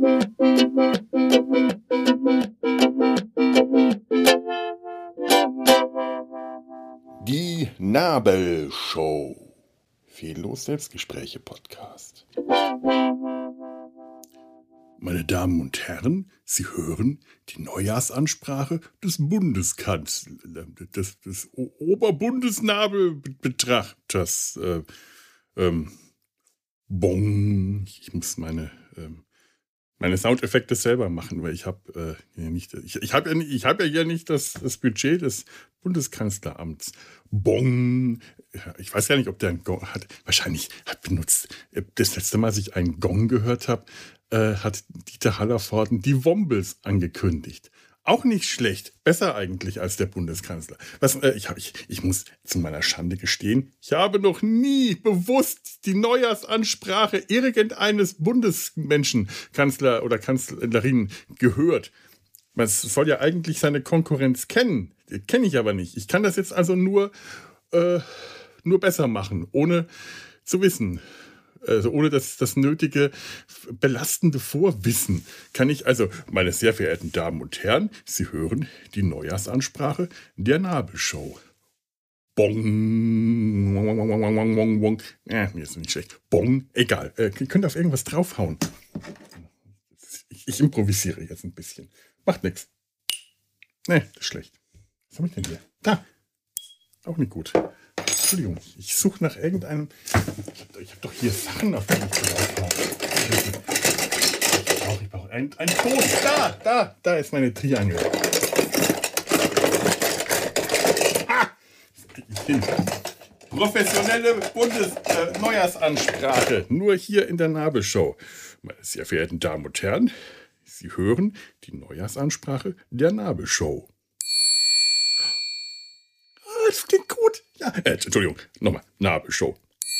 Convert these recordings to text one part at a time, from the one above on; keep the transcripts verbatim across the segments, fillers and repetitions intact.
Die Nabelshow. Fehllos Selbstgespräche-Podcast. Meine Damen und Herren, Sie hören die Neujahrsansprache des Bundeskanzlers, des, des Oberbundesnabelbetrachters. Äh, ähm, Bong. Ich muss meine, ähm, meine Soundeffekte selber machen, weil ich habe äh, ja nicht, ich, ich habe ja, ich hab ja hier nicht das, das Budget des Bundeskanzleramts. Bong. Ich weiß gar nicht, ob der einen Gong hat. Wahrscheinlich hat benutzt. Das letzte Mal, als ich einen Gong gehört habe, äh, hat Dieter Hallervorden die Wombles angekündigt. Auch nicht schlecht. Besser eigentlich als der Bundeskanzler. Was, äh, ich, hab, ich, ich muss zu meiner Schande gestehen, ich habe noch nie bewusst die Neujahrsansprache irgendeines Bundesmenschen, Kanzler oder Kanzlerin, gehört. Man soll ja eigentlich seine Konkurrenz kennen. Kenne ich aber nicht. Ich kann das jetzt also nur, äh, nur besser machen, ohne zu wissen. Also ohne das, das nötige, belastende Vorwissen kann ich also, meine sehr verehrten Damen und Herren, Sie hören die Neujahrsansprache der Nabelshow. Bong. Bong, bong, bong, bong, bong, bong. Äh, mir ist nicht schlecht. Bong, egal. Äh, ihr könnt auf irgendwas draufhauen. Ich, ich improvisiere jetzt ein bisschen. Macht nichts. Nee, das ist schlecht. Was habe ich denn hier? Da. Auch nicht gut. Entschuldigung, ich suche nach irgendeinem. Ich habe hab doch hier Sachen, auf die ich drauf habe. Ich brauche brauch einen, einen Ton. Da, da, da ist meine Triangel. Ah, das kriege ich hin. Professionelle Bundes-Neujahrsansprache. Äh, Nur hier in der Nabelshow. Meine sehr verehrten Damen und Herren, Sie hören die Neujahrsansprache der Nabelshow. Das klingt gut. Ja, äh, Entschuldigung, nochmal. Nabelshow.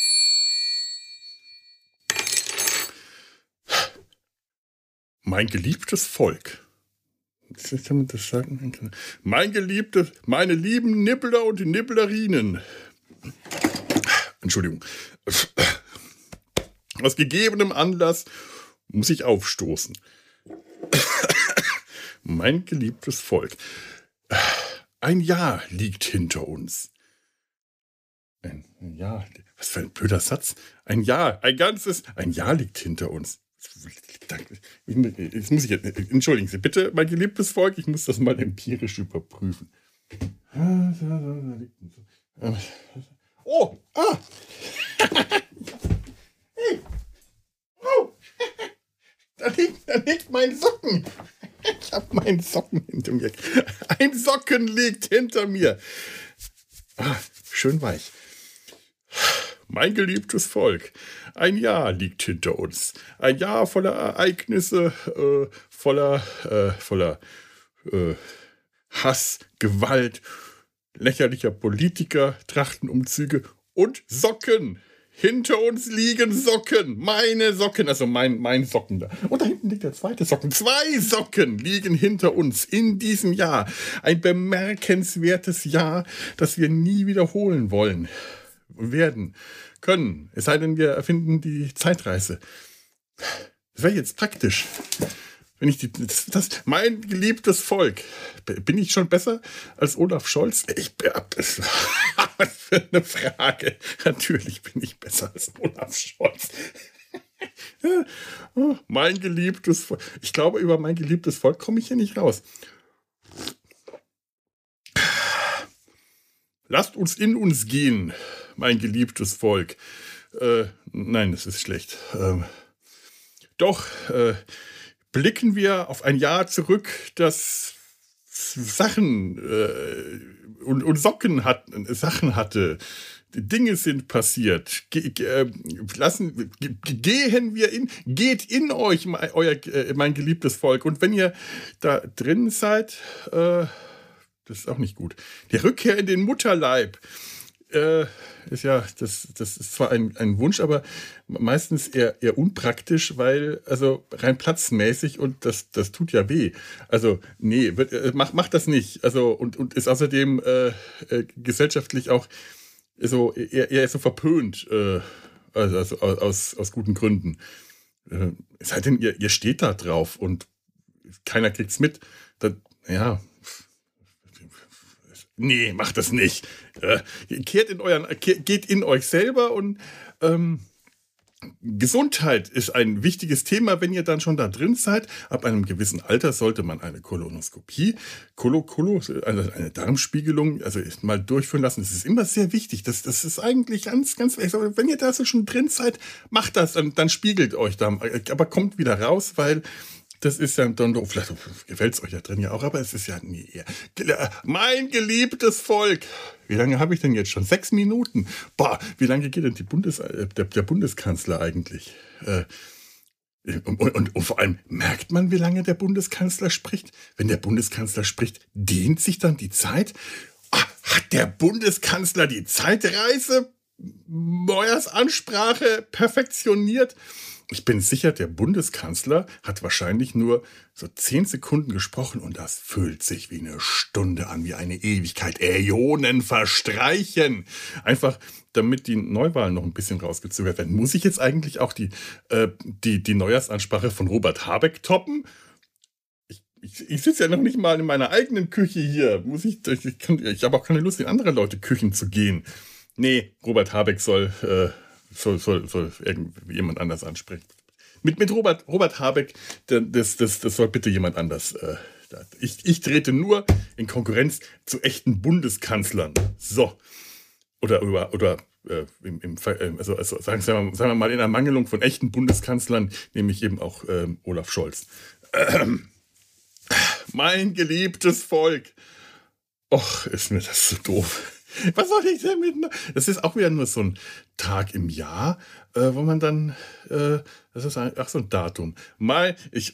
Mein geliebtes Volk. Was kann man das sagen? Mein geliebtes, meine lieben Nibbler und Nibblerinnen. Entschuldigung. Aus gegebenem Anlass muss ich aufstoßen. Mein geliebtes Volk. Ein Jahr liegt hinter uns. Ein, ein Jahr, was für ein blöder Satz. Ein Jahr, ein ganzes, ein Jahr liegt hinter uns. Jetzt muss ich, entschuldigen Sie bitte, mein geliebtes Volk, ich muss das mal empirisch überprüfen. Oh, ah! Hey! Oh! Da liegt, da liegt mein Socken. Ich habe meinen Socken hinter mir. Ein Socken liegt hinter mir. Ah, schön weich. Mein geliebtes Volk. Ein Jahr liegt hinter uns. Ein Jahr voller Ereignisse, äh, voller, äh, voller äh, Hass, Gewalt, lächerlicher Politiker, Trachtenumzüge und Socken. Hinter uns liegen Socken. Meine Socken, also mein, mein Socken da. Und da hinten liegt der zweite Socken. Zwei Socken liegen hinter uns in diesem Jahr. Ein bemerkenswertes Jahr, das wir nie wiederholen wollen, werden, können. Es sei denn, wir erfinden die Zeitreise. Das wäre jetzt praktisch. Wenn ich die, das, das, mein geliebtes Volk. Bin ich schon besser als Olaf Scholz? Ich bin, das, was für eine Frage. Natürlich bin ich besser als Olaf Scholz. Mein geliebtes Volk. Ich glaube, über mein geliebtes Volk komme ich hier nicht raus. Lasst uns in uns gehen, mein geliebtes Volk. Äh, nein, das ist schlecht. Ähm, doch, äh, blicken wir auf ein Jahr zurück, das Sachen äh, und, und Socken hat, Sachen hatte. Dinge sind passiert. Ge, ge, lassen, ge, gehen wir in, geht in euch, euer, äh, mein geliebtes Volk. Und wenn ihr da drin seid, äh, das ist auch nicht gut. Die Rückkehr in den Mutterleib. Äh, ist ja, das, das ist zwar ein, ein Wunsch, aber meistens eher, eher unpraktisch, weil, also rein platzmäßig und das, das tut ja weh. Also, nee, wird, äh, mach, mach das nicht. Also, und, und ist außerdem äh, äh, gesellschaftlich auch so eher, eher so verpönt, äh, also, also aus, aus guten Gründen. Äh, es sei denn, ihr, ihr steht da drauf und keiner kriegt's mit. Das, ja. Nee, macht das nicht. Äh, kehrt in euren, geht in euch selber und ähm, Gesundheit ist ein wichtiges Thema, wenn ihr dann schon da drin seid. Ab einem gewissen Alter sollte man eine Kolonoskopie, Kolo, Kolo, also eine Darmspiegelung, also mal durchführen lassen. Das ist immer sehr wichtig. Das, das ist eigentlich ganz, ganz, also wenn ihr da so schon drin seid, macht das, dann, dann spiegelt euch da. Aber kommt wieder raus, weil das ist ja dann doch, vielleicht gefällt es euch ja drin ja auch, aber es ist ja nie. Mein geliebtes Volk. Wie lange habe ich denn jetzt schon? Sechs Minuten. Boah, wie lange geht denn die Bundes, äh, der, der Bundeskanzler eigentlich? Äh, und, und, und vor allem, merkt man, wie lange der Bundeskanzler spricht? Wenn der Bundeskanzler spricht, dehnt sich dann die Zeit? Ah, hat der Bundeskanzler die Zeitreise Neujahrsansprache perfektioniert? Ich bin sicher, der Bundeskanzler hat wahrscheinlich nur so zehn Sekunden gesprochen und das fühlt sich wie eine Stunde an, wie eine Ewigkeit. Äonen verstreichen. Einfach, damit die Neuwahlen noch ein bisschen rausgezögert werden. Muss ich jetzt eigentlich auch die, äh, die, die Neujahrsansprache von Robert Habeck toppen? Ich, ich, ich sitze ja noch nicht mal in meiner eigenen Küche hier. Muss ich, ich, kann, ich habe auch keine Lust, in andere Leute Küchen zu gehen. Nee, Robert Habeck soll... Äh, Soll, soll, soll jemand anders ansprechen. Mit, mit Robert, Robert Habeck, das, das, das soll bitte jemand anders. Äh, ich, ich trete nur in Konkurrenz zu echten Bundeskanzlern. So. Oder, oder, oder äh, im, im, also, also sagen, sagen, wir, sagen wir mal, in Ermangelung von echten Bundeskanzlern nehme ich eben auch ähm, Olaf Scholz. Ähm, mein geliebtes Volk. Och, ist mir das so doof. Was soll ich denn mit... Das ist auch wieder nur so ein Tag im Jahr, äh, wo man dann... Äh, das ist ein, ach, so ein Datum. Mai, ich...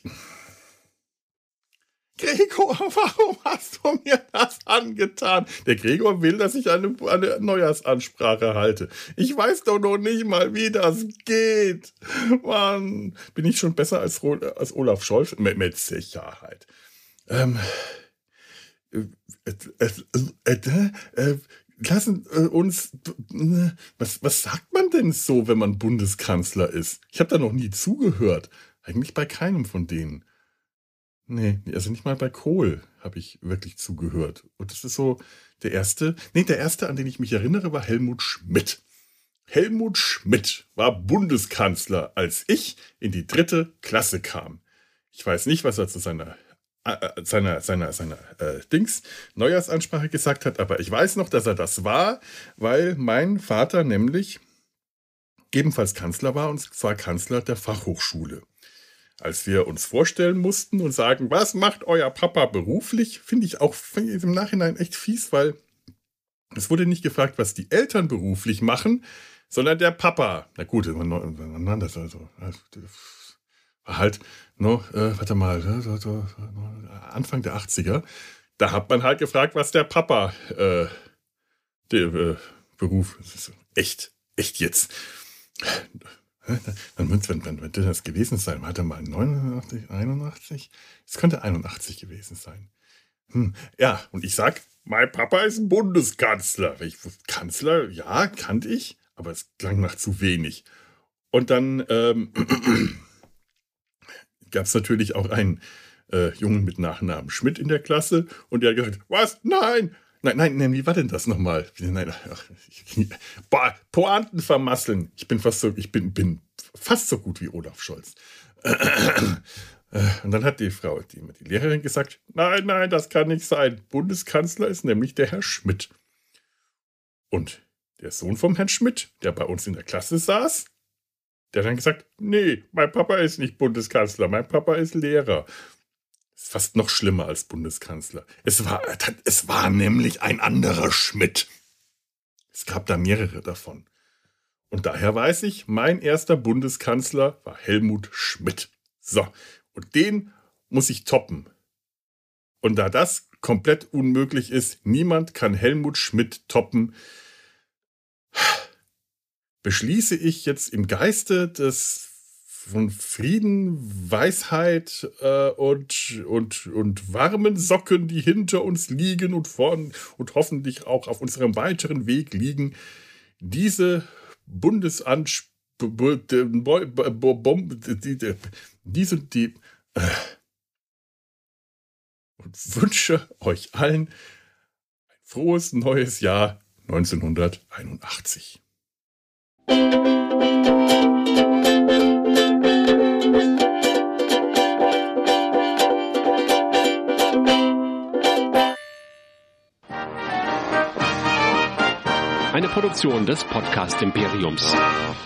Gregor, warum hast du mir das angetan? Der Gregor will, dass ich eine, eine Neujahrsansprache halte. Ich weiß doch noch nicht mal, wie das geht. Mann, bin ich schon besser als, als Olaf Scholz? Mit, mit Sicherheit. Ähm... Äh, äh, äh, äh, lassen äh, uns. Äh, was, was sagt man denn so, wenn man Bundeskanzler ist? Ich habe da noch nie zugehört. Eigentlich bei keinem von denen. Nee, also nicht mal bei Kohl habe ich wirklich zugehört. Und das ist so der erste. Nee, der erste, an den ich mich erinnere, war Helmut Schmidt. Helmut Schmidt war Bundeskanzler, als ich in die dritte Klasse kam. Ich weiß nicht, was er zu seiner seiner, seiner, seiner äh, Dings Neujahrsansprache gesagt hat, aber ich weiß noch, dass er das war, weil mein Vater nämlich ebenfalls Kanzler war und zwar Kanzler der Fachhochschule. Als wir uns vorstellen mussten und sagen, was macht euer Papa beruflich, finde ich auch find ich im Nachhinein echt fies, weil es wurde nicht gefragt, was die Eltern beruflich machen, sondern der Papa. Na gut, man das also war halt, no, äh, warte mal, so, so, Anfang der achtziger, da hat man halt gefragt, was der Papa, äh, der äh, Beruf, das ist echt, echt jetzt. Dann wird wann wird das gewesen sein? Warte mal, neunundachtzig, einundachtzig? Es könnte einundachtzig gewesen sein. Hm, ja, und ich sag, mein Papa ist ein Bundeskanzler. Ich, Kanzler, ja, kannte ich, aber es klang nach zu wenig. Und dann, ähm, gab es natürlich auch einen äh, Jungen mit Nachnamen Schmidt in der Klasse und der hat gesagt, was? Nein! Nein, nein, nein, wie war denn das nochmal? Nein, ach, ich, boah, Pointen vermasseln. Ich bin fast so, ich bin, bin fast so gut wie Olaf Scholz. Und dann hat die Frau, die, die Lehrerin gesagt, nein, nein, das kann nicht sein. Bundeskanzler ist nämlich der Herr Schmidt. Und der Sohn vom Herrn Schmidt, der bei uns in der Klasse saß, der hat dann gesagt, nee, mein Papa ist nicht Bundeskanzler, mein Papa ist Lehrer. Ist fast noch schlimmer als Bundeskanzler. Es war, es war nämlich ein anderer Schmidt. Es gab da mehrere davon. Und daher weiß ich, mein erster Bundeskanzler war Helmut Schmidt. So, und den muss ich toppen. Und da das komplett unmöglich ist, niemand kann Helmut Schmidt toppen, beschließe ich jetzt im Geiste des von Frieden, Weisheit äh, und, und, und warmen Socken, die hinter uns liegen und vorn und hoffentlich auch auf unserem weiteren Weg liegen, diese Bundesansprache dies und die und wünsche euch allen ein frohes neues Jahr neunzehnhunderteinundachtzig. Eine Produktion des Podcast Imperiums.